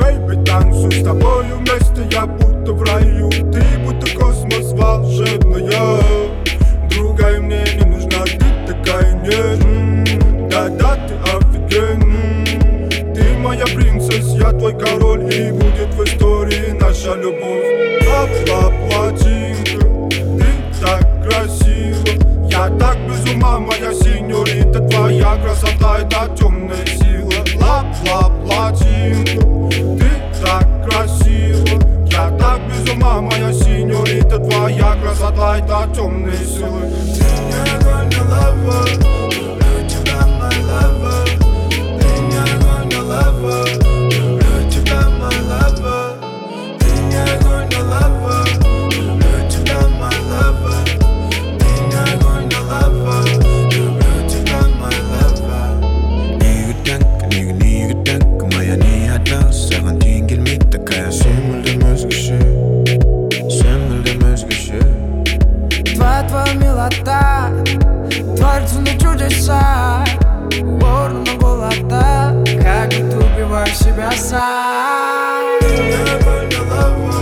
Бэйби, танцуй с тобою вместе, я будто в раю. Ты будто космос волшебная. Другая мне не нужна, ты такая нежная. Да-да, ты офигенная. Ты моя принцесса, я твой король, и будет в истории наша любовь. Лап-лап-латинка, ты так красива. Я так без ума, моя синьорита. Твоя красота — это темная сила. Лап-лап-латинка, ты так красива. Я так без ума, моя синьорита. Твоя красота — это темные силы. Ты не огонь, не лава. Люблю тебя, my lover. Ты не огонь, не лава. Люблю тебя, my lover. Ты не огонь, не лава. Люблю тебя, my lover. Ты не огонь, не лава. Люблю тебя, my lover. Негатянка моя не одна. Саған тең келмейді такая. Сен мүлдем өзгеше. Сен мүлдем өзгеше. Твоя милота творится на чудеса. Ворона голода, как будто убиваю себя сам. Ты не огонь, не лава.